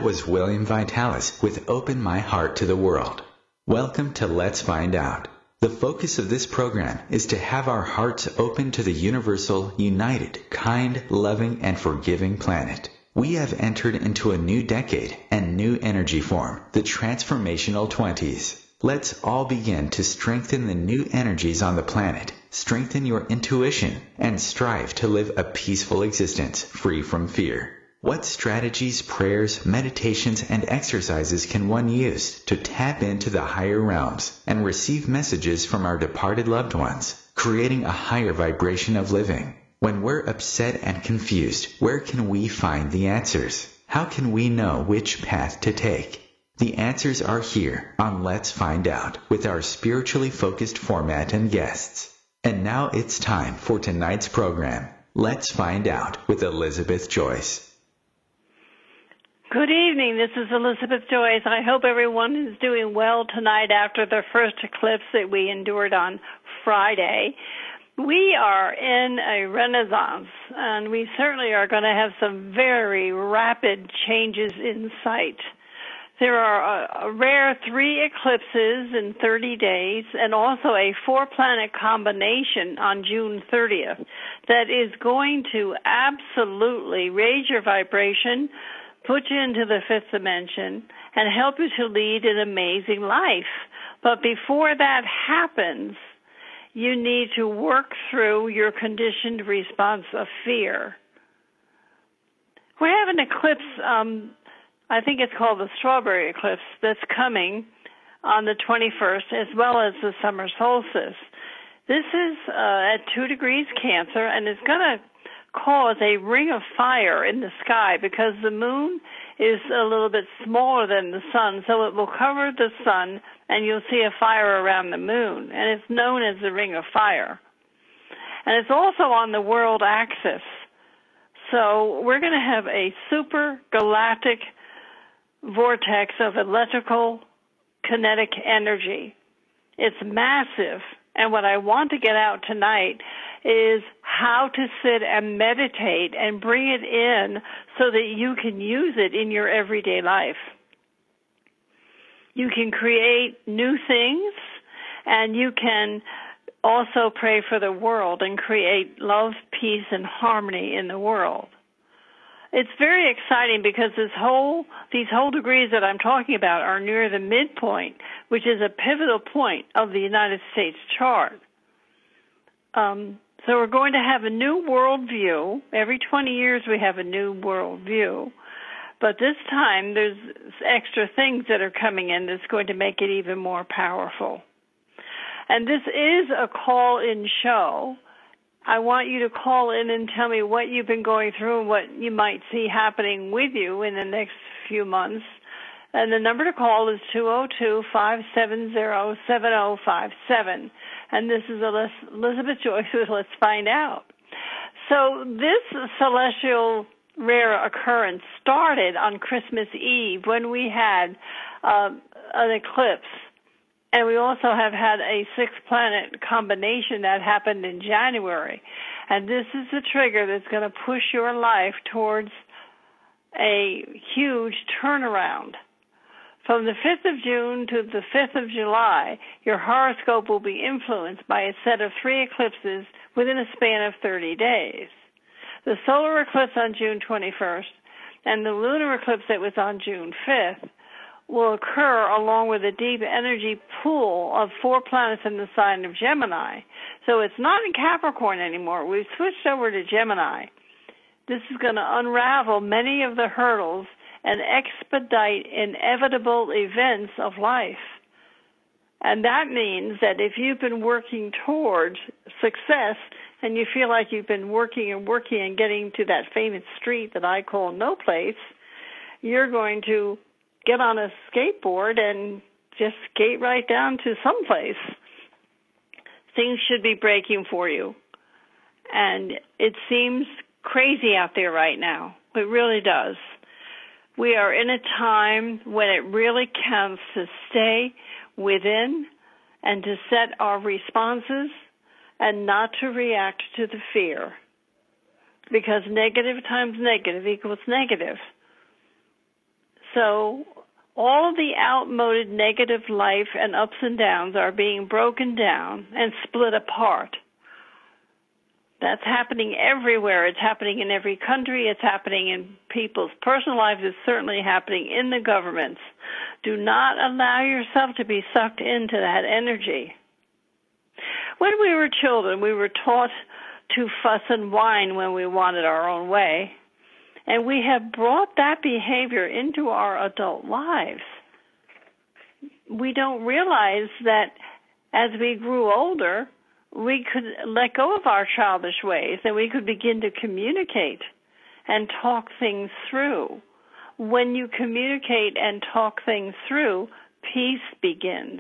That was William Vitalis with Open My Heart to the World. Welcome to Let's Find Out. The focus of this program is to have our hearts open to the universal, united, kind, loving, and forgiving planet. We have entered into a new decade and new energy form, the transformational 20s. Let's all begin to strengthen the new energies on the planet, strengthen your intuition, and strive to live a peaceful existence free from fear. What strategies, prayers, meditations, and exercises can one use to tap into the higher realms and receive messages from our departed loved ones, creating a higher vibration of living? When we're upset and confused, where can we find the answers? How can we know which path to take? The answers are here on Let's Find Out with our spiritually focused format and guests. And now it's time for tonight's program, Let's Find Out with Elizabeth Joyce. Good evening. This is Elizabeth Joyce. I hope everyone is doing well tonight after the first eclipse that we endured on Friday. We are in a renaissance, and we certainly are going to have some very rapid changes in sight. There are a rare 3 eclipses in 30 days and also a 4-planet combination on June 30th that is going to absolutely raise your vibration, put you into the 5th dimension, and help you to lead an amazing life. But before that happens, you need to work through your conditioned response of fear. We have an eclipse, I think it's called the strawberry eclipse, that's coming on the 21st, as well as the summer solstice. This is at 2 degrees Cancer, and it's going to cause a ring of fire in the sky because the moon is a little bit smaller than the sun, so it will cover the sun and you'll see a fire around the moon, and it's known as the ring of fire. And it's also on the world axis. So we're going to have a super galactic vortex of electrical kinetic energy. It's massive, and what I want to get out tonight is how to sit and meditate and bring it in so that you can use it in your everyday life. You can create new things, and you can also pray for the world and create love, peace, and harmony in the world. It's very exciting because these whole degrees that I'm talking about are near the midpoint, which is a pivotal point of the United States chart. So we're going to have a new worldview. Every 20 years we have a new worldview. But this time there's extra things that are coming in that's going to make it even more powerful. And this is a call-in show. I want you to call in and tell me what you've been going through and what you might see happening with you in the next few months. And the number to call is 202-570-7057. And this is Elizabeth Joyce with Let's Find Out. So this celestial rare occurrence started on Christmas Eve when we had an eclipse. And we also have had a 6-planet combination that happened in January. And this is the trigger that's going to push your life towards a huge turnaround. From the 5th of June to the 5th of July, your horoscope will be influenced by a set of 3 eclipses within a span of 30 days. The solar eclipse on June 21st and the lunar eclipse that was on June 5th will occur along with a deep energy pool of 4 planets in the sign of Gemini. So it's not in Capricorn anymore. We've switched over to Gemini. This is going to unravel many of the hurdles and expedite inevitable events of life. And that means that if you've been working towards success and you feel like you've been working and getting to that famous street that I call no place, you're going to get on a skateboard and just skate right down to someplace. Things should be breaking for you. And it seems crazy out there right now. It really does. We are in a time when it really counts to stay within and to set our responses and not to react to the fear. Because negative times negative equals negative. So all of the outmoded negative life and ups and downs are being broken down and split apart. That's happening everywhere. It's happening in every country. It's happening in people's personal lives. It's certainly happening in the governments. Do not allow yourself to be sucked into that energy. When we were children, we were taught to fuss and whine when we wanted our own way. And we have brought that behavior into our adult lives. We don't realize that as we grew older, we could let go of our childish ways and we could begin to communicate and talk things through. When you communicate and talk things through, peace begins.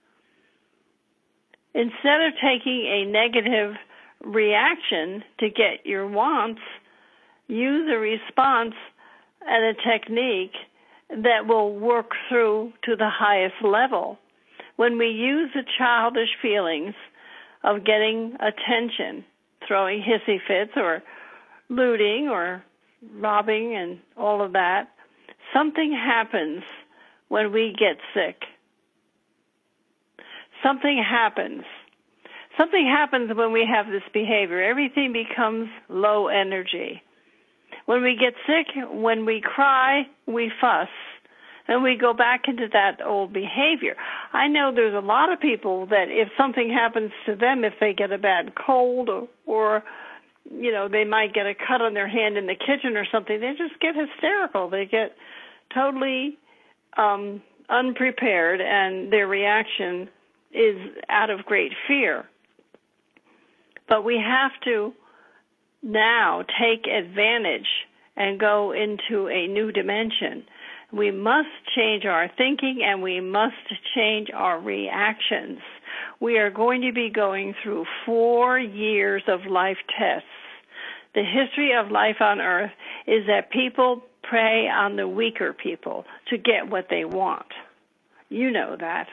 Instead of taking a negative reaction to get your wants, use a response and a technique that will work through to the highest level. When we use the childish feelings of getting attention, throwing hissy fits or looting or robbing and all of that, something happens when we get sick. Something happens. Something happens when we have this behavior. Everything becomes low energy. When we get sick, when we cry, we fuss. And we go back into that old behavior. I know there's a lot of people that if something happens to them, if they get a bad cold or they might get a cut on their hand in the kitchen or something, they just get hysterical. They get totally unprepared, and their reaction is out of great fear. But we have to now take advantage and go into a new dimension. We must change our thinking and we must change our reactions. We are going to be going through 4 years of life tests. The history of life on earth is that people prey on the weaker people to get what they want. You know that.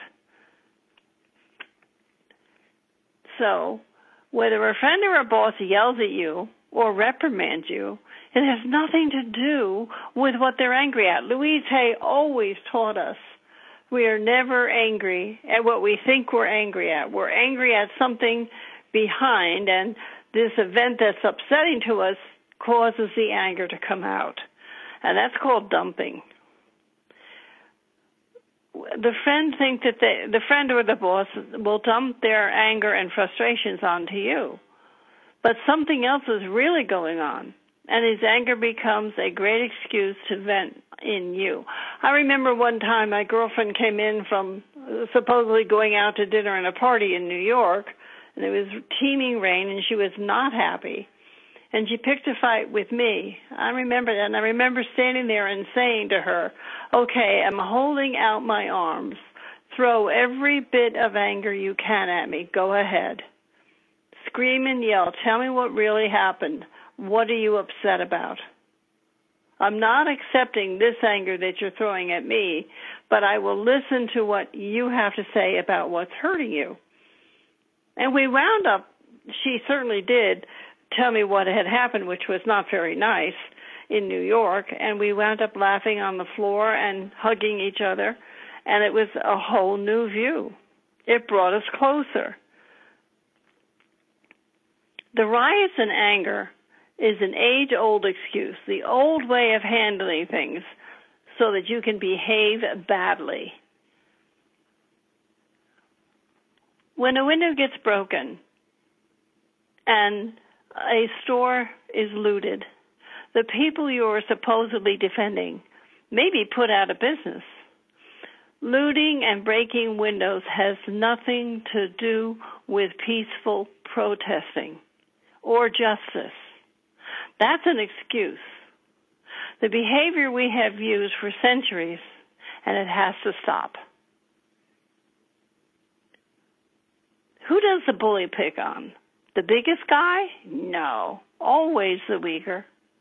So, whether a friend or a boss yells at you or reprimands you, it has nothing to do with what they're angry at. Louise Hay always taught us we are never angry at what we think we're angry at. We're angry at something behind, and this event that's upsetting to us causes the anger to come out. And that's called dumping. The friend or the boss will dump their anger and frustrations onto you. But something else is really going on, and his anger becomes a great excuse to vent in you. I remember one time my girlfriend came in from supposedly going out to dinner and a party in New York, and it was teeming rain, and she was not happy. And she picked a fight with me. I remember that, and I remember standing there and saying to her, okay, I'm holding out my arms. Throw every bit of anger you can at me. Go ahead. Scream and yell. Tell me what really happened. What are you upset about? I'm not accepting this anger that you're throwing at me, but I will listen to what you have to say about what's hurting you. And we wound up, she certainly did, tell me what had happened, which was not very nice in New York, and we wound up laughing on the floor and hugging each other, and it was a whole new view. It brought us closer. The riots and anger is an age-old excuse, the old way of handling things so that you can behave badly. When a window gets broken and a store is looted, the people you are supposedly defending may be put out of business. Looting and breaking windows has nothing to do with peaceful protesting or justice. That's an excuse. The behavior we have used for centuries, and it has to stop. Who does the bully pick on? The biggest guy? No, always the weaker.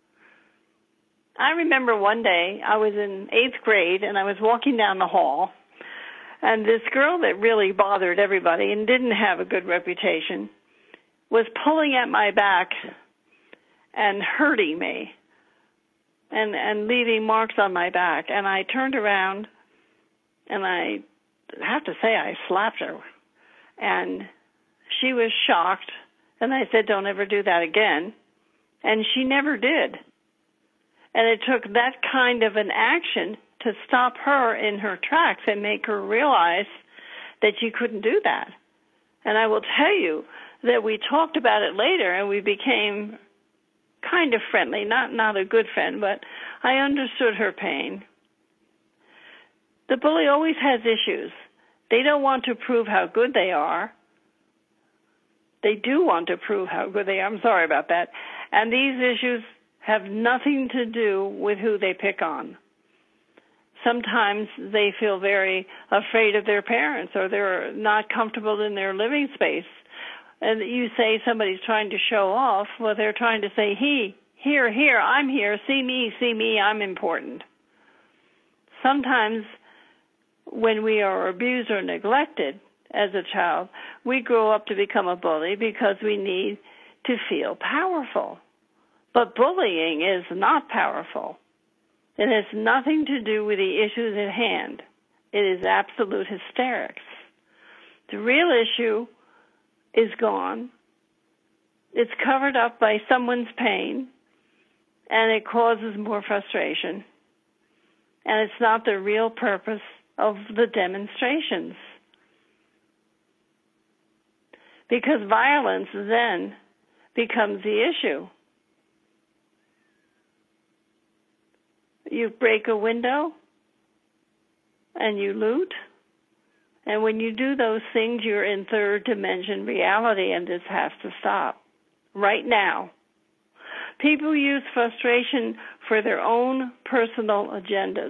I remember one day I was in 8th grade and I was walking down the hall, and this girl that really bothered everybody and didn't have a good reputation was pulling at my back and hurting me. and leaving marks on my back. And I turned around, and I have to say I slapped her. And she was shocked, and I said, don't ever do that again. And she never did. And it took that kind of an action to stop her in her tracks and make her realize that you couldn't do that. And I will tell you that we talked about it later, and we became kind of friendly, not a good friend, but I understood her pain. The bully always has issues. They don't want to prove how good they are. They do want to prove how good they are. I'm sorry about that. And these issues have nothing to do with who they pick on. Sometimes they feel very afraid of their parents, or they're not comfortable in their living space. And you say somebody's trying to show off, well, they're trying to say, here, I'm here, see me, I'm important. Sometimes when we are abused or neglected as a child, we grow up to become a bully because we need to feel powerful. But bullying is not powerful. It has nothing to do with the issues at hand. It is absolute hysterics. The real issue is gone. It's covered up by someone's pain, and it causes more frustration. And it's not the real purpose of the demonstrations. Because violence then becomes the issue. You break a window and you loot. And when you do those things, you're in third dimension reality, and this has to stop right now. People use frustration for their own personal agendas.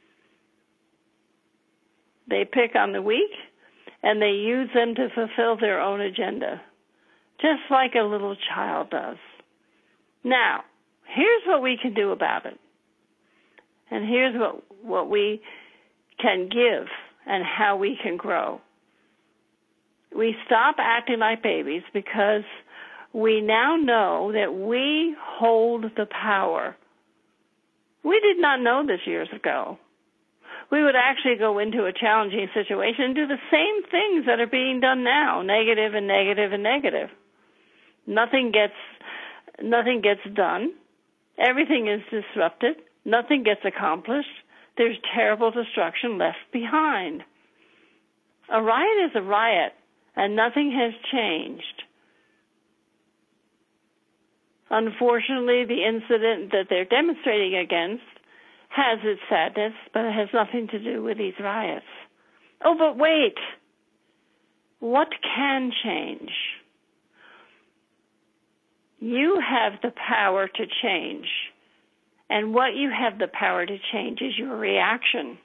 They pick on the weak, and they use them to fulfill their own agenda, just like a little child does. Now, here's what we can do about it. And here's what we can give and how we can grow. We stop acting like babies because we now know that we hold the power. We did not know this years ago. We would actually go into a challenging situation and do the same things that are being done now, negative and negative and negative. Nothing gets done. Everything is disrupted. Nothing gets accomplished. There's terrible destruction left behind. A riot is a riot, and nothing has changed. Unfortunately, the incident that they're demonstrating against has its sadness, but it has nothing to do with these riots. Oh, but wait. What can change? You have the power to change. And what you have the power to change is your reaction.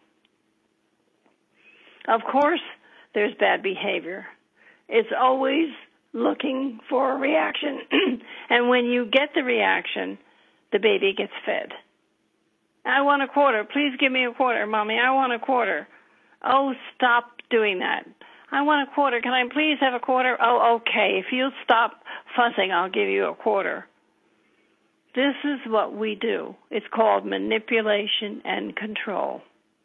Of course, there's bad behavior. It's always looking for a reaction. And when you get the reaction, the baby gets fed. I want a quarter. Please give me a quarter, Mommy. I want a quarter. Oh, stop doing that. I want a quarter. Can I please have a quarter? Oh, okay. If you stop fussing, I'll give you a quarter. This is what we do. It's called manipulation and control.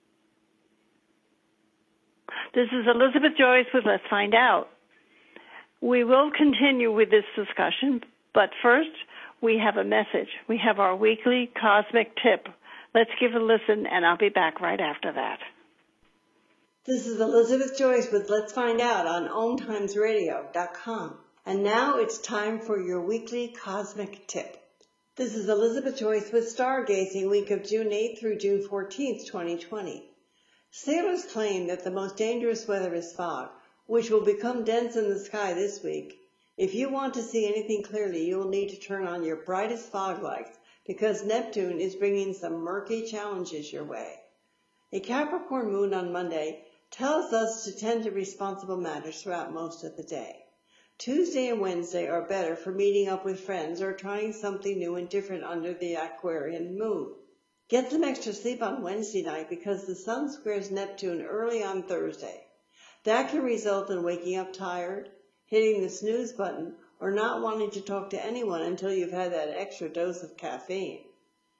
This is Elizabeth Joyce with Let's Find Out. We will continue with this discussion, but first we have a message. We have our weekly cosmic tip. Let's give a listen, and I'll be back right after that. This is Elizabeth Joyce with Let's Find Out on OhmTimesRadio.com. And now it's time for your weekly cosmic tip. This is Elizabeth Joyce with Stargazing week of June 8th through June 14th, 2020. Sailors claim that the most dangerous weather is fog, which will become dense in the sky this week. If you want to see anything clearly, you will need to turn on your brightest fog lights because Neptune is bringing some murky challenges your way. A Capricorn moon on Monday tells us to tend to responsible matters throughout most of the day. Tuesday and Wednesday are better for meeting up with friends or trying something new and different under the Aquarian moon. Get some extra sleep on Wednesday night because the sun squares Neptune early on Thursday. That can result in waking up tired, hitting the snooze button, or not wanting to talk to anyone until you've had that extra dose of caffeine.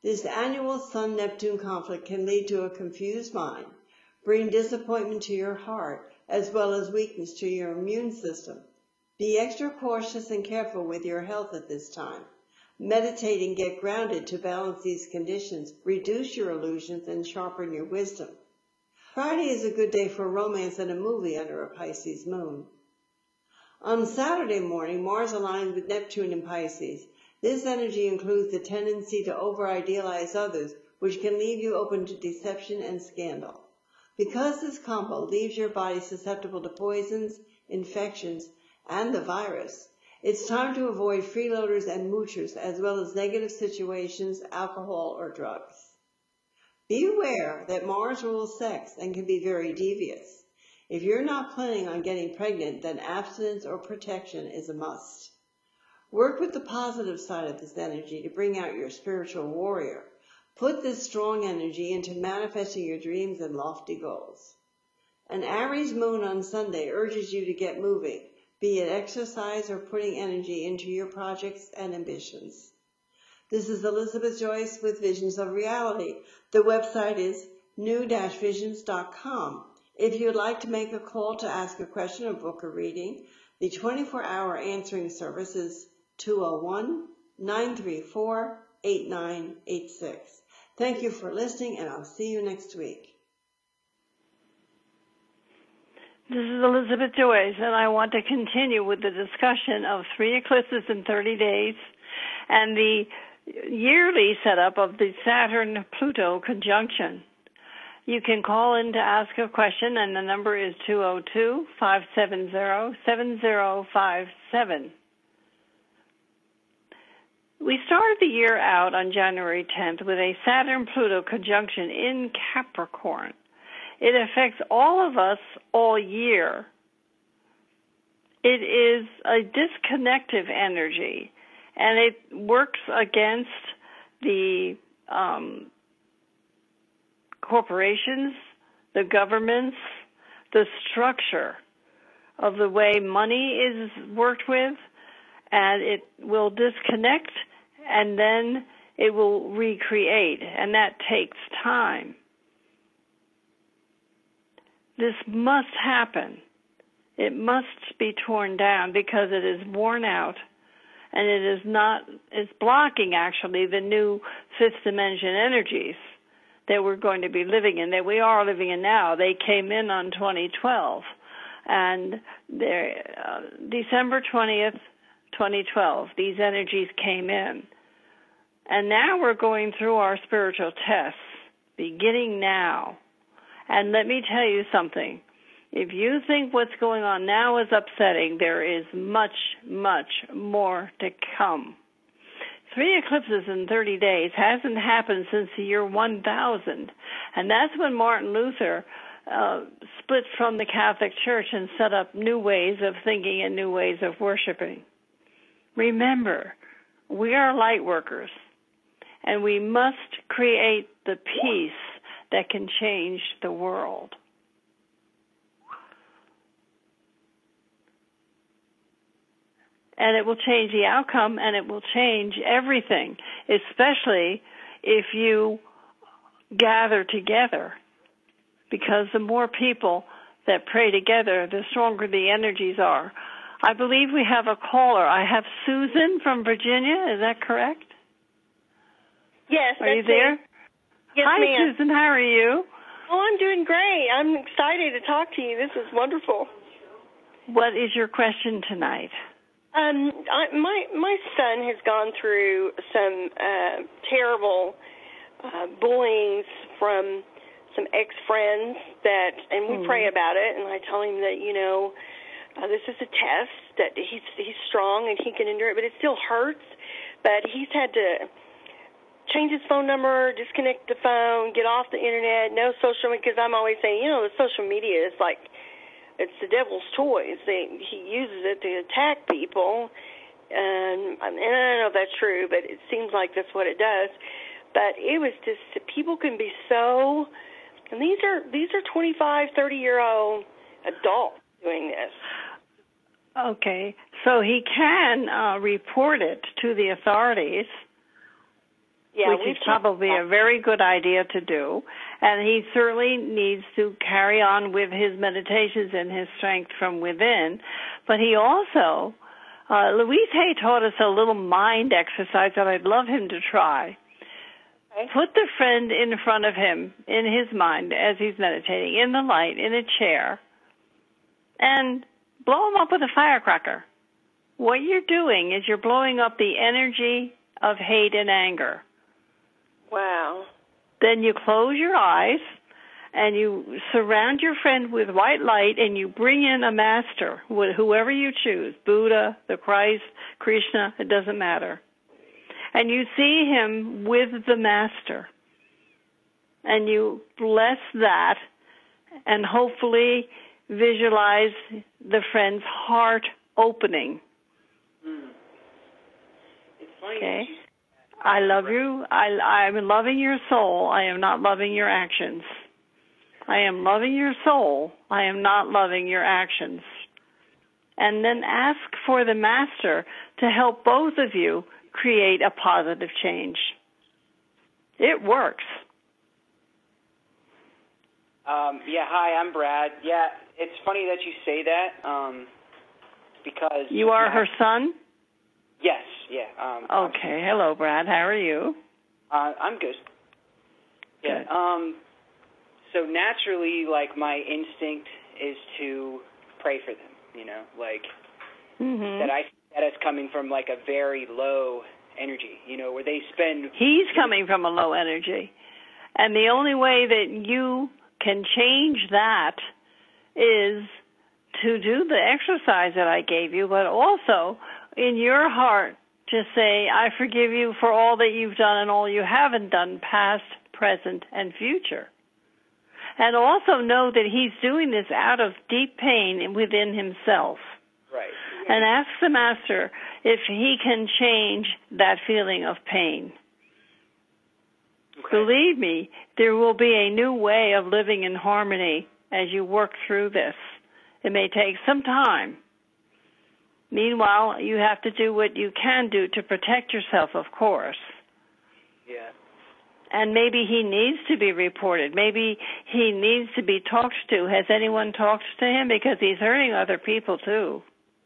This annual Sun-Neptune conflict can lead to a confused mind, bring disappointment to your heart, as well as weakness to your immune system. Be extra cautious and careful with your health at this time. Meditate and get grounded to balance these conditions, reduce your illusions, and sharpen your wisdom. Friday is a good day for romance and a movie under a Pisces moon. On Saturday morning, Mars aligns with Neptune in Pisces. This energy includes the tendency to over-idealize others, which can leave you open to deception and scandal. Because this combo leaves your body susceptible to poisons, infections, and the virus, it's time to avoid freeloaders and moochers, as well as negative situations, alcohol, or drugs. Be aware that Mars rules sex and can be very devious. If you're not planning on getting pregnant, then abstinence or protection is a must. Work with the positive side of this energy to bring out your spiritual warrior. Put this strong energy into manifesting your dreams and lofty goals. An Aries moon on Sunday urges you to get moving, be it exercise or putting energy into your projects and ambitions. This is Elizabeth Joyce with Visions of Reality. The website is new-visions.com. If you'd like to make a call to ask a question or book a reading, the 24-hour answering service is 201-934-8986. Thank you for listening, and I'll see you next week. This is Elizabeth Joyce, and I want to continue with the discussion of 3 eclipses in 30 days and the yearly setup of the Saturn-Pluto conjunction. You can call in to ask a question, and the number is 202-570-7057. We started the year out on January 10th with a Saturn-Pluto conjunction in Capricorn. It affects all of us all year. It is a disconnective energy, and it works against the corporations, the governments, the structure of the way money is worked with, and it will disconnect, and then it will recreate, and that takes time. This must happen. It must be torn down because it is worn out, and it's blocking actually the new fifth dimension energies that we're going to be living in, that we are living in now. They came in on 2012, and December 20th, 2012, these energies came in. And now we're going through our spiritual tests, beginning now. And let me tell you something. If you think what's going on now is upsetting, there is much, much more to come. 3 eclipses in 30 days hasn't happened since the year 1000. And that's when Martin Luther split from the Catholic Church and set up new ways of thinking and new ways of worshiping. Remember, we are light workers, and we must create the peace that can change the world. And it will change the outcome, and it will change everything, especially if you gather together. Because the more people that pray together, the stronger the energies are. I believe we have a caller. I have Susan from Virginia. Is that correct? Yes. Are you there? Yes, Hi, ma'am. Susan. How are you? Oh, I'm doing great. I'm excited to talk to you. This is wonderful. What is your question tonight? My son has gone through some terrible bullying from some ex-friends and we pray about it, and I tell him that, this is a test, that he's strong and he can endure it, but it still hurts. But he's had to change his phone number, disconnect the phone, get off the internet, no social media, because I'm always saying, the social media is like, it's the devil's toys. He uses it to attack people, and I don't know if that's true, but it seems like that's what it does. But it was just, people can be so, and these are 25, 30-year-old adults doing this. Okay, so he can report it to the authorities. which is probably a very good idea to do. And he certainly needs to carry on with his meditations and his strength from within. But he also, Louise Hay taught us a little mind exercise that I'd love him to try. Okay. Put the friend in front of him in his mind as he's meditating, in the light, in a chair, and blow him up with a firecracker. What you're doing is you're blowing up the energy of hate and anger. Wow. Then you close your eyes and you surround your friend with white light and you bring in a master, whoever you choose, Buddha, the Christ, Krishna, it doesn't matter. And you see him with the master. And you bless that and hopefully visualize the friend's heart opening. It's funny. Okay. I love you. I'm loving your soul. I am not loving your actions. I am loving your soul. I am not loving your actions. And then ask for the master to help both of you create a positive change. It works. Yeah, hi, I'm Brad. Yeah, it's funny that you say that because... You are her son? Yes, yeah. Okay, hello, Brad. How are you? I'm good. Yeah. Good. So naturally, like, my instinct is to pray for them, you know, like, that it's coming from, like, a very low energy, you know, where they spend... He's coming from a low energy. And the only way that you can change that is to do the exercise that I gave you, but also in your heart to say, I forgive you for all that you've done and all you haven't done, past, present, and future. And also know that he's doing this out of deep pain within himself. Right. And ask the master if he can change that feeling of pain. Okay. Believe me, there will be a new way of living in harmony as you work through this. It may take some time. Meanwhile, you have to do what you can do to protect yourself, of course. Yeah. And maybe he needs to be reported. Maybe he needs to be talked to. Has anyone talked to him? Because he's hurting other people, too.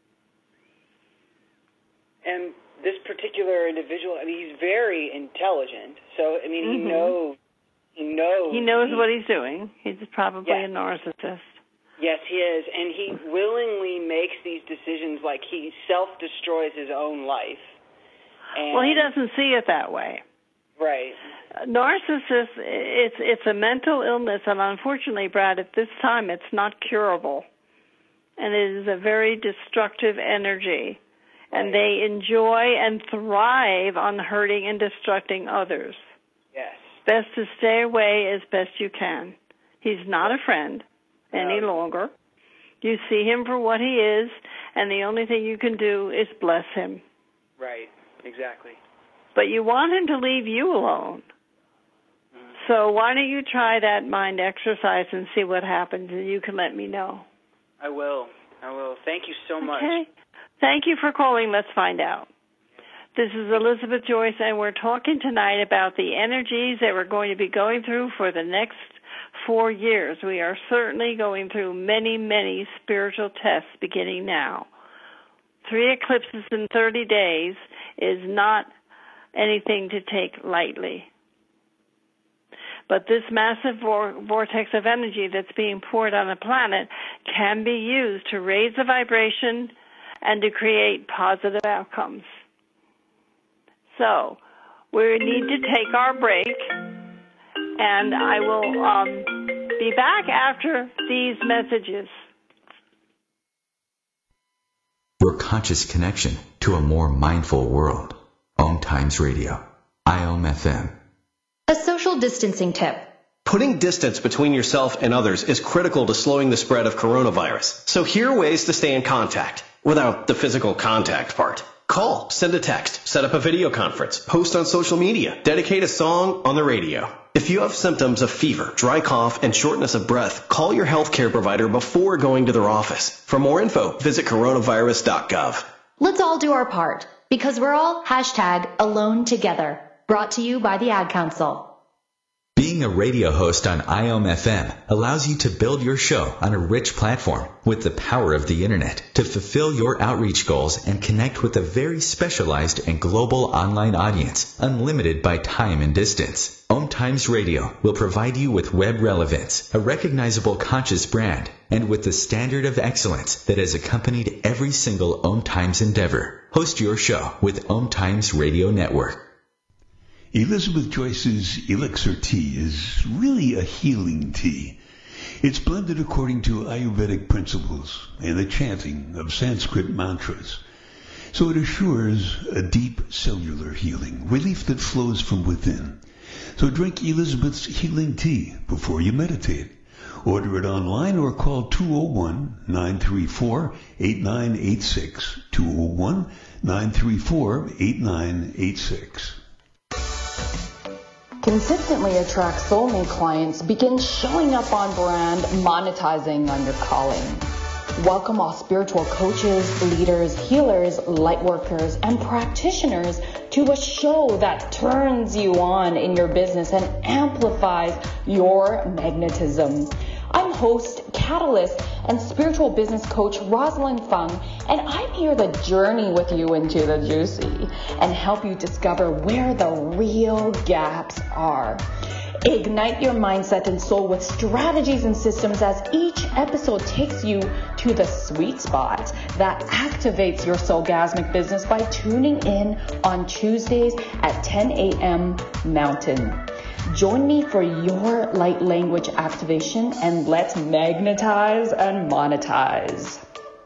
And this particular individual, I mean, he's very intelligent. So, I mean, he knows what he's doing. He's probably a narcissist. Yes, he is. And he willingly makes these decisions like he self-destroys his own life. And well, he doesn't see it that way. Right. Narcissist, it's a mental illness, and unfortunately, Brad, at this time, it's not curable. And it is a very destructive energy. And they enjoy and thrive on hurting and destructing others. Yes. Best to stay away as best you can. He's not a friend any longer. You see him for what he is, and the only thing you can do is bless him. Right, exactly. But you want him to leave you alone. So why don't you try that mind exercise and see what happens, and you can let me know. I will. Thank you so much. Okay. Thank you for calling. Let's find out. This is Elizabeth Joyce, and we're talking tonight about the energies that we're going to be going through for the next 4 years. We are certainly going through many, many spiritual tests beginning now. 3 eclipses in 30 days is not anything to take lightly. But this massive vortex of energy that's being poured on the planet can be used to raise the vibration and to create positive outcomes. So we need to take our break, and I will be back after these messages. Your conscious connection to a more mindful world. Om Times Radio. IOM FM. A social distancing tip. Putting distance between yourself and others is critical to slowing the spread of coronavirus. So here are ways to stay in contact without the physical contact part. Call, send a text, set up a video conference, post on social media, dedicate a song on the radio. If you have symptoms of fever, dry cough, and shortness of breath, call your healthcare provider before going to their office. For more info, visit coronavirus.gov. Let's all do our part, because we're all #alone together. Brought to you by the Ad Council. Being a radio host on IOM FM allows you to build your show on a rich platform with the power of the internet to fulfill your outreach goals and connect with a very specialized and global online audience, unlimited by time and distance. Om Times Radio will provide you with web relevance, a recognizable conscious brand, and with the standard of excellence that has accompanied every single Om Times endeavor. Host your show with Om Times Radio Network. Elizabeth Joyce's Elixir Tea is really a healing tea. It's blended according to Ayurvedic principles and the chanting of Sanskrit mantras. So it assures a deep cellular healing, relief that flows from within. So drink Elizabeth's healing tea before you meditate. Order it online or call 201-934-8986. 201-934-8986. Consistently attract soulmate clients. Begin showing up on brand, monetizing on your calling. Welcome all spiritual coaches, leaders, healers, light workers, and practitioners to a show that turns you on in your business and amplifies your magnetism. I'm host, catalyst, and spiritual business coach Rosalind Fung, and I'm here to journey with you into the juicy and help you discover where the real gaps are. Ignite your mindset and soul with strategies and systems as each episode takes you to the sweet spot that activates your soulgasmic business by tuning in on Tuesdays at 10 a.m. Mountain. Join me for your light language activation and let's magnetize and monetize.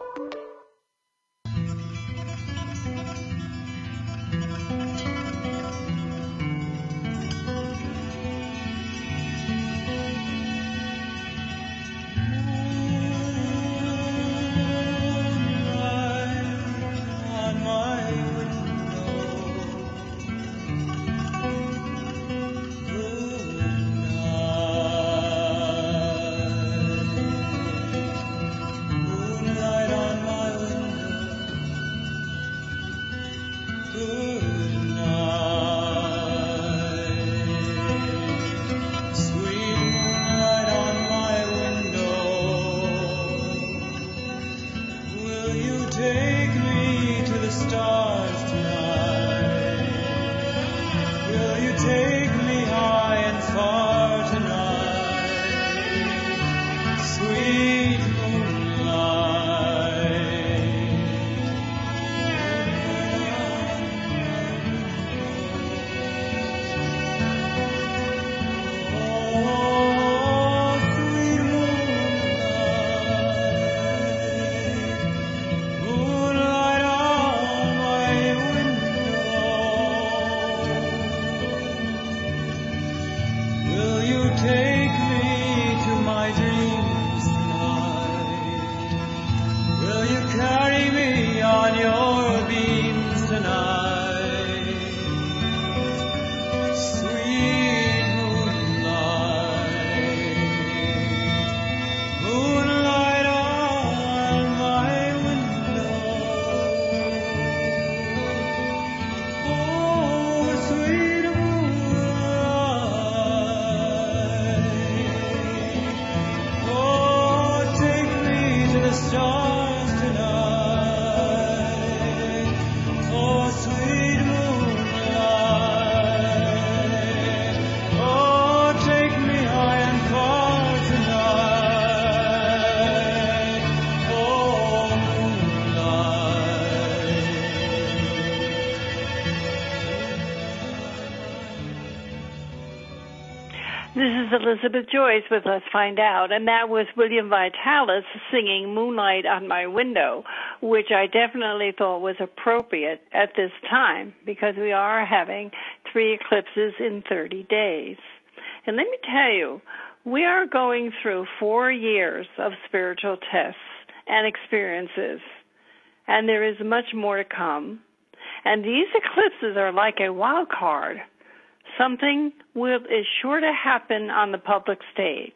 Elizabeth Joyce with Let's Find Out, and that was William Vitalis singing Moonlight on My Window, which I definitely thought was appropriate at this time because we are having 3 eclipses in 30 days. And let me tell you, we are going through 4 years of spiritual tests and experiences, and there is much more to come. And these eclipses are like a wild card. Something is sure to happen on the public stage.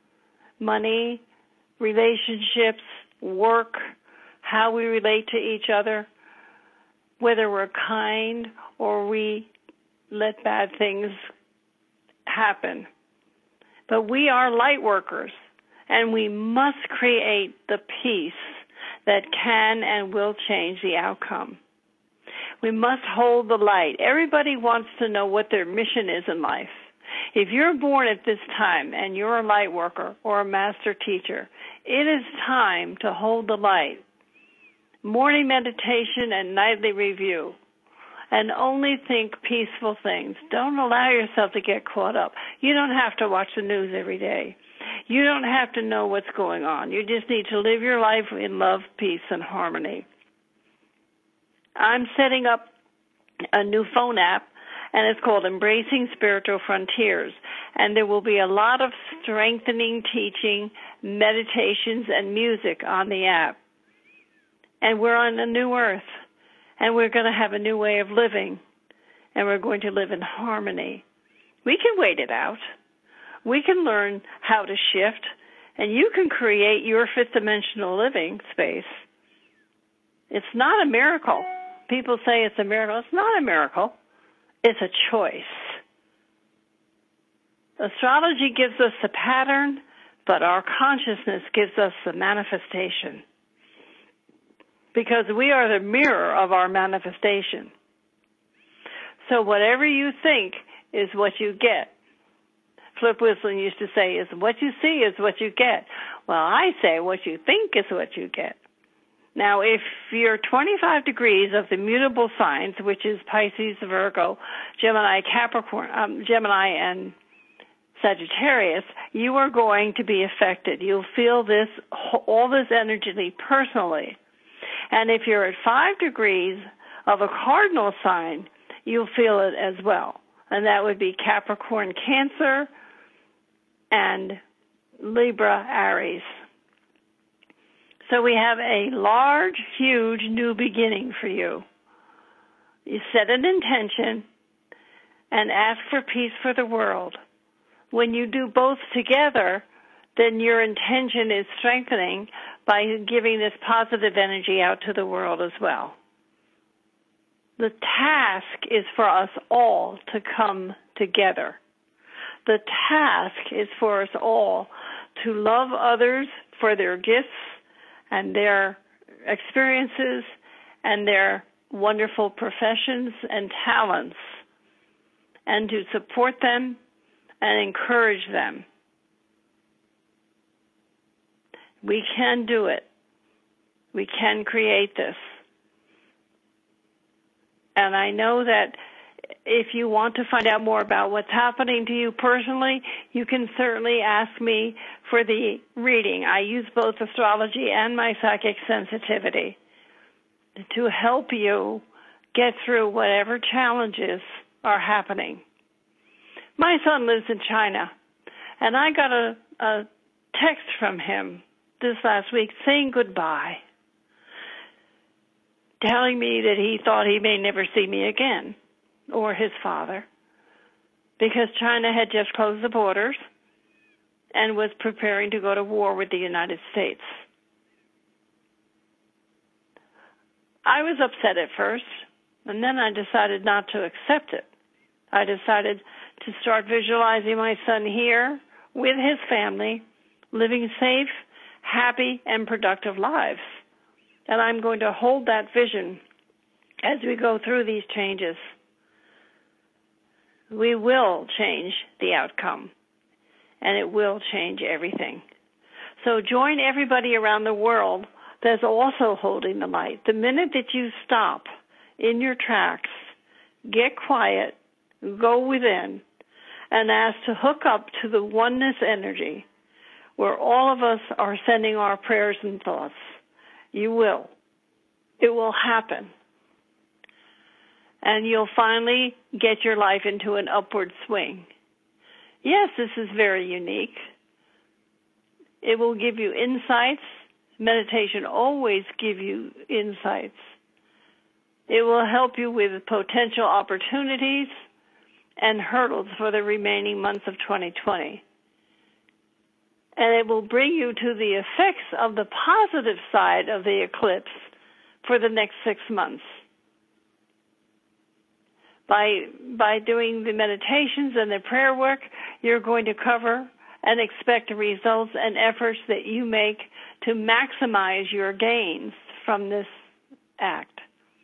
Money, relationships, work, how we relate to each other, whether we're kind or we let bad things happen. But we are light workers, and we must create the peace that can and will change the outcome. We must hold the light. Everybody wants to know what their mission is in life. If you're born at this time and you're a light worker or a master teacher, it is time to hold the light. Morning meditation and nightly review. And only think peaceful things. Don't allow yourself to get caught up. You don't have to watch the news every day. You don't have to know what's going on. You just need to live your life in love, peace, and harmony. I'm setting up a new phone app, and it's called Embracing Spiritual Frontiers. And there will be a lot of strengthening teaching, meditations, and music on the app. And we're on a new earth. And we're going to have a new way of living, and we're going to live in harmony. We can wait it out. We can learn how to shift, and you can create your fifth-dimensional living space. It's not a miracle. People say it's a miracle. It's not a miracle. It's a choice. Astrology gives us the pattern, but our consciousness gives us the manifestation. Because we are the mirror of our manifestation. So whatever you think is what you get. Flip Wilson used to say, is what you see is what you get. Well, I say what you think is what you get. Now, if you're 25 degrees of the mutable signs, which is Pisces, Virgo, Gemini, Capricorn, Gemini, and Sagittarius, you are going to be affected. You'll feel this, all this energy personally. And if you're at 5 degrees of a cardinal sign, you'll feel it as well. And that would be Capricorn, Cancer, and Libra, Aries. So we have a large, huge new beginning for you. You set an intention and ask for peace for the world. When you do both together, then your intention is strengthening by giving this positive energy out to the world as well. The task is for us all to come together. The task is for us all to love others for their gifts and their experiences and their wonderful professions and talents, and to support them and encourage them. We can do it. We can create this. And I know that if you want to find out more about what's happening to you personally, you can certainly ask me for the reading. I use both astrology and my psychic sensitivity to help you get through whatever challenges are happening. My son lives in China, and I got a text from him this last week saying goodbye, telling me that he thought he may never see me again, or his father, because China had just closed the borders and was preparing to go to war with the United States. I was upset at first, and then I decided not to accept it. I decided to start visualizing my son here with his family, living safe, happy, and productive lives. And I'm going to hold that vision as we go through these changes. We will change the outcome, and it will change everything. So join everybody around the world that's also holding the light. The minute that you stop in your tracks, get quiet, go within, and ask to hook up to the oneness energy where all of us are sending our prayers and thoughts, you will. It will happen. And you'll finally get your life into an upward swing. Yes, this is very unique. It will give you insights. Meditation always gives you insights. It will help you with potential opportunities and hurdles for the remaining months of 2020. And it will bring you to the effects of the positive side of the eclipse for the next 6 months. By doing the meditations and the prayer work, you're going to cover and expect the results and efforts that you make to maximize your gains from this act.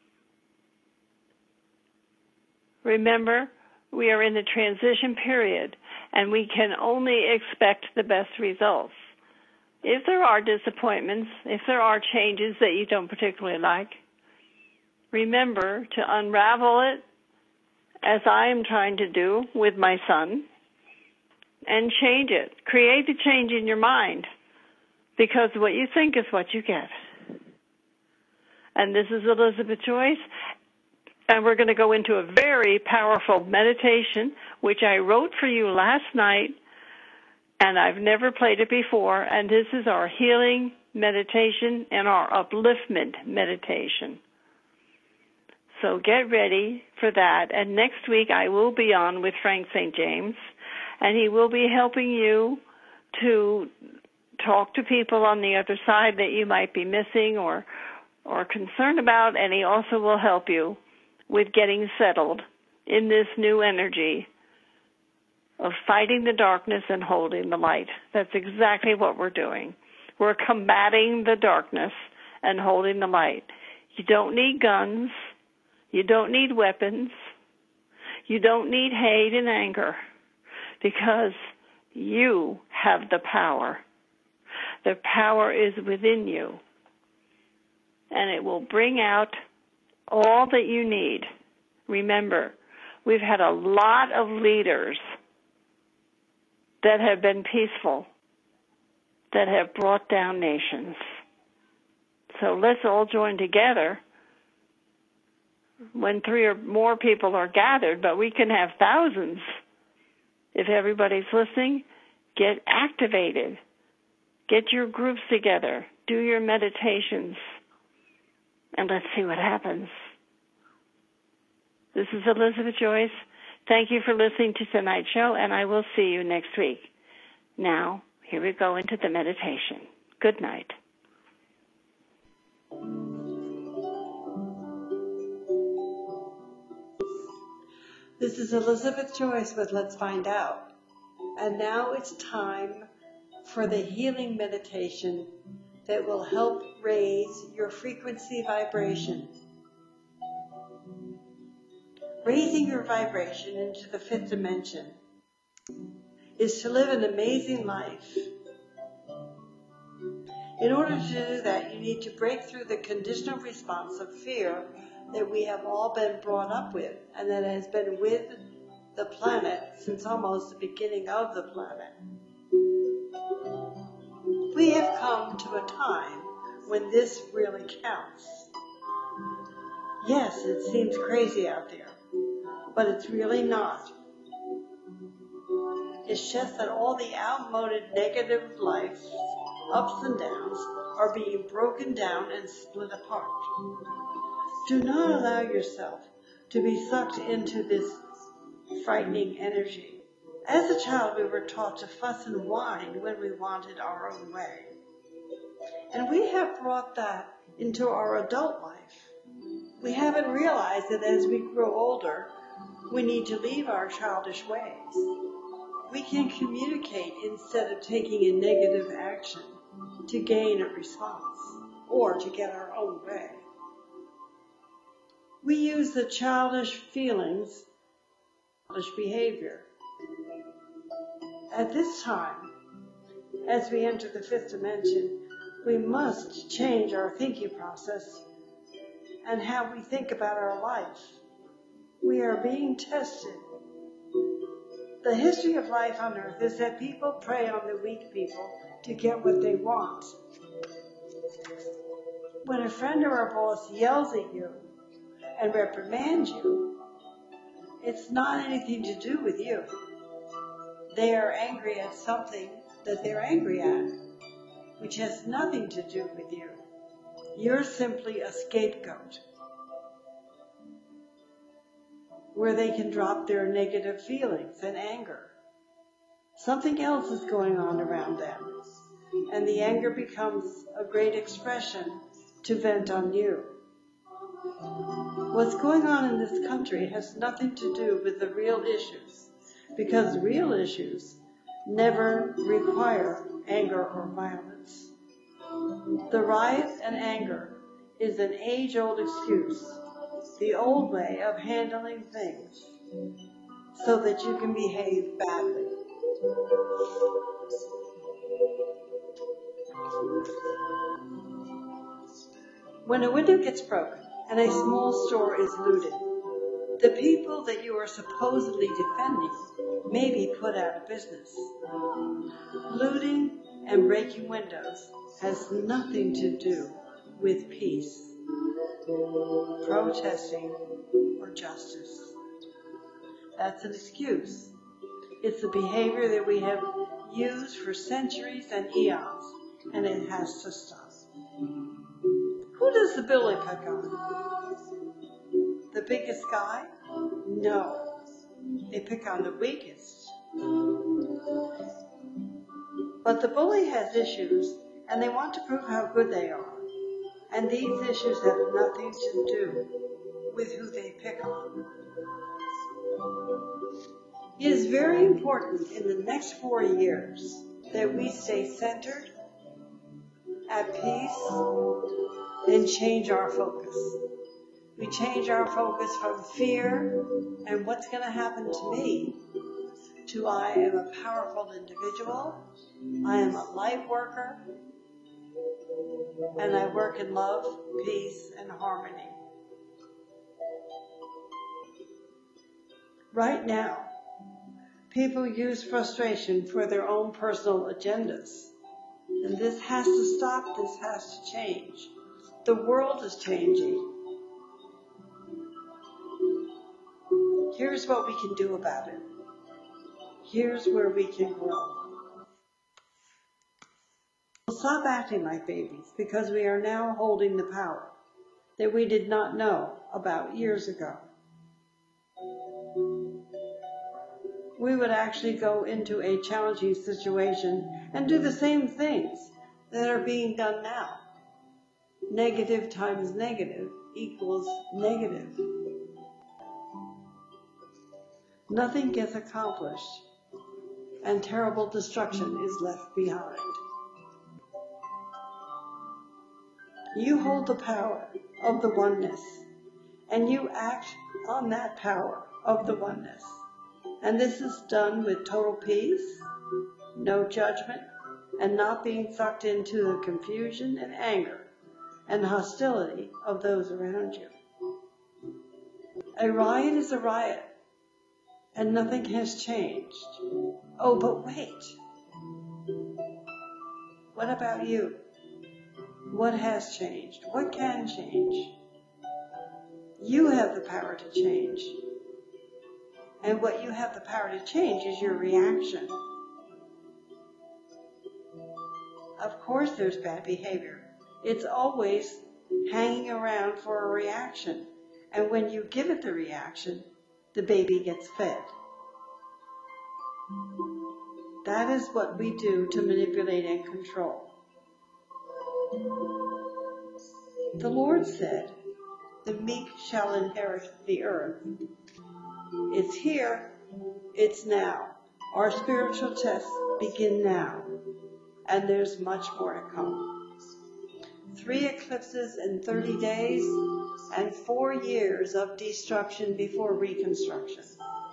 Remember, we are in the transition period, and we can only expect the best results. If there are disappointments, if there are changes that you don't particularly like, remember to unravel it, as I am trying to do with my son, and change it. Create the change in your mind, because what you think is what you get. And this is Elizabeth Joyce, and we're going to go into a very powerful meditation, which I wrote for you last night, and I've never played it before, and this is our healing meditation and our upliftment meditation. So get ready for that. And next week I will be on with Frank St. James, and he will be helping you to talk to people on the other side that you might be missing or concerned about, and he also will help you with getting settled in this new energy of fighting the darkness and holding the light. That's exactly what we're doing. We're combating the darkness and holding the light. You don't need guns. You don't need weapons. You don't need hate and anger, because you have the power. The power is within you, and it will bring out all that you need. Remember, we've had a lot of leaders that have been peaceful, that have brought down nations. So let's all join together when 3 or more people are gathered, but we can have thousands. If everybody's listening, get activated. Get your groups together. Do your meditations. And let's see what happens. This is Elizabeth Joyce. Thank you for listening to tonight's show, and I will see you next week. Now, here we go into the meditation. Good night. This is Elizabeth Joyce with Let's Find Out. And now it's time for the healing meditation that will help raise your frequency vibration. Raising your vibration into the 5th dimension is to live an amazing life. In order to do that, you need to break through the conditional response of fear that we have all been brought up with, and that has been with the planet since almost the beginning of the planet. We have come to a time when this really counts. Yes, it seems crazy out there, but it's really not. It's just that all the outmoded negative life, ups and downs, are being broken down and split apart. Do not allow yourself to be sucked into this frightening energy. As a child, we were taught to fuss and whine when we wanted our own way. And we have brought that into our adult life. We haven't realized that as we grow older, we need to leave our childish ways. We can communicate instead of taking a negative action to gain a response or to get our own way. We use the childish feelings, childish behavior. At this time, as we enter the 5th dimension, we must change our thinking process and how we think about our life. We are being tested. The history of life on earth is that people prey on the weak people to get what they want. When a friend or a boss yells at you and reprimands you, it's not anything to do with you. They are angry at something that they're angry at, which has nothing to do with you. You're simply a scapegoat where they can drop their negative feelings and anger. Something else is going on around them, and the anger becomes a great expression to vent on you. What's going on in this country has nothing to do with the real issues, because real issues never require anger or violence. The riot and anger is an age-old excuse, the old way of handling things, so that you can behave badly. When a window gets broken and a small store is looted, the people that you are supposedly defending may be put out of business. Looting and breaking windows has nothing to do with peace, protesting, or justice. That's an excuse. It's a behavior that we have used for centuries and eons, and it has to stop. Who does the bully pick on? The biggest guy? No. They pick on the weakest. But the bully has issues, and they want to prove how good they are. And these issues have nothing to do with who they pick on. It is very important in the next 4 years that we stay centered, at peace, and change our focus. We change our focus from fear and what's going to happen to me to I am a powerful individual, I am a light worker, and I work in love, peace, and harmony. Right now, people use frustration for their own personal agendas. And this has to stop, this has to change. The world is changing. Here's what we can do about it. Here's where we can grow. We'll stop acting like babies because we are now holding the power that we did not know about years ago. We would actually go into a challenging situation and do the same things that are being done now. Negative times negative equals negative. Nothing gets accomplished, and terrible destruction is left behind. You hold the power of the oneness, and you act on that power of the oneness. And this is done with total peace, no judgment, and not being sucked into the confusion and anger and hostility of those around you. A riot is a riot, and nothing has changed. Oh, but wait. What about you? What has changed? What can change? You have the power to change. And what you have the power to change is your reaction. Of course there's bad behavior. It's always hanging around for a reaction. And when you give it the reaction, the baby gets fed. That is what we do to manipulate and control. The Lord said, "The meek shall inherit the earth." It's here, it's now. Our spiritual tests begin now, and there's much more to come. 3 eclipses in 30 days, and 4 years of destruction before reconstruction.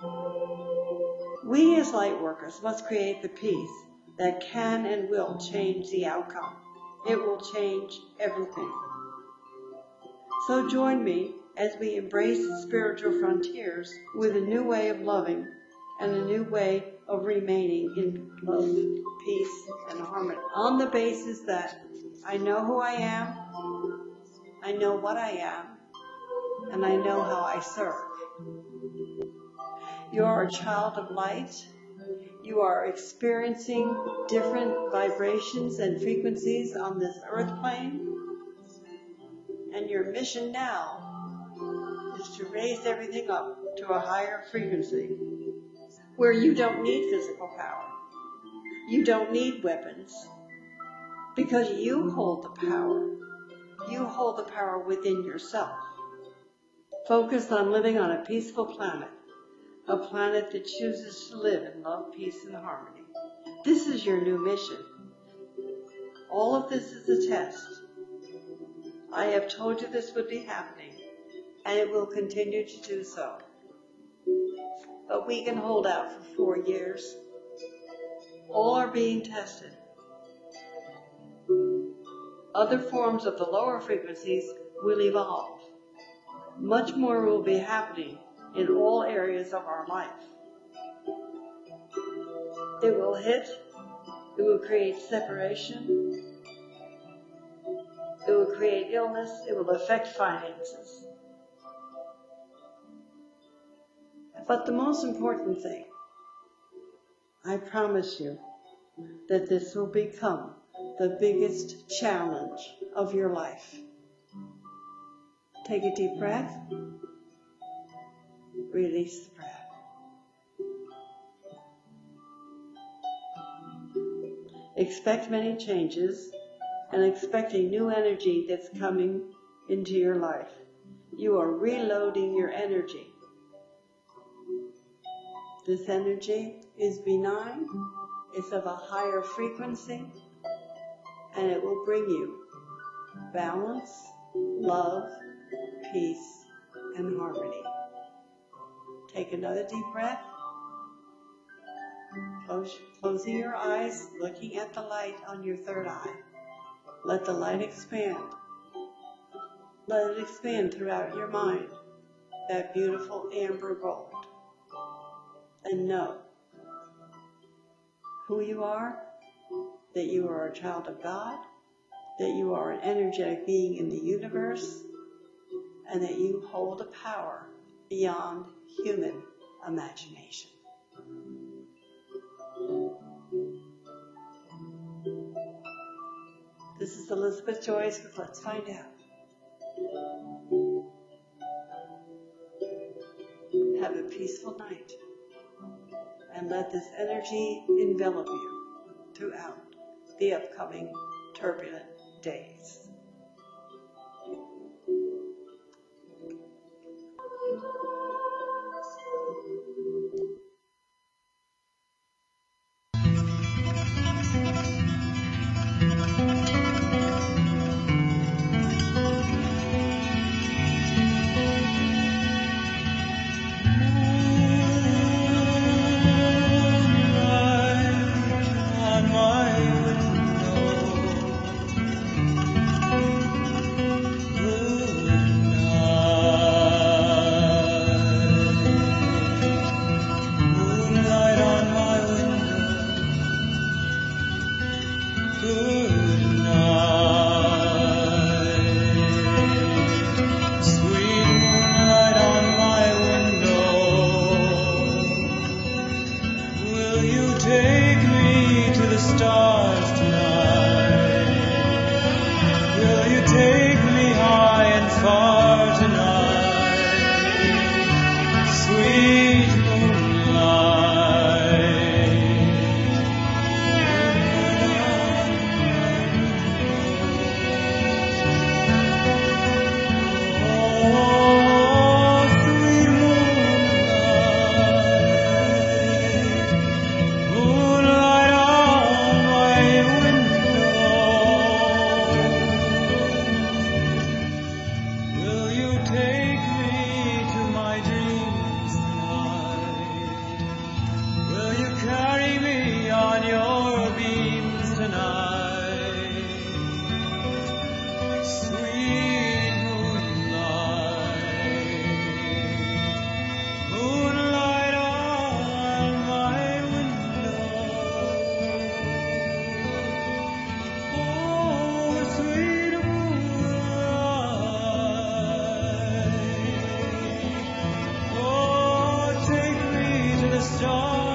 We as light workers must create the peace that can and will change the outcome. It will change everything. So join me as we embrace the spiritual frontiers with a new way of loving and a new way of remaining in love, peace, and harmony. On the basis that I know who I am, I know what I am, and I know how I serve. You are a child of light. You are experiencing different vibrations and frequencies on this earth plane. And your mission now is to raise everything up to a higher frequency where you don't need physical power. You don't need weapons because you hold the power. You hold the power within yourself. Focus on living on a peaceful planet, a planet that chooses to live in love, peace, and harmony. This is your new mission. All of this is a test. I have told you this would be happening, and it will continue to do so. But we can hold out for 4 years. All are being tested. Other forms of the lower frequencies will evolve. Much more will be happening in all areas of our life. It will hit. It will create separation. It will create illness. It will affect finances. But the most important thing, I promise you that this will become the biggest challenge of your life. Take a deep breath. Release the breath. Expect many changes and expect a new energy that's coming into your life. You are reloading your energy. This energy is benign, it's of a higher frequency, and it will bring you balance, love, peace, and harmony. Take another deep breath. Closing your eyes, looking at the light on your third eye. Let the light expand. Let it expand throughout your mind, that beautiful amber gold. And know who you are, that you are a child of God, that you are an energetic being in the universe, and that you hold a power beyond human imagination. This is Elizabeth Joyce with Let's Find Out. Have a peaceful night, and let this energy envelop you throughout the upcoming turbulent days. Stars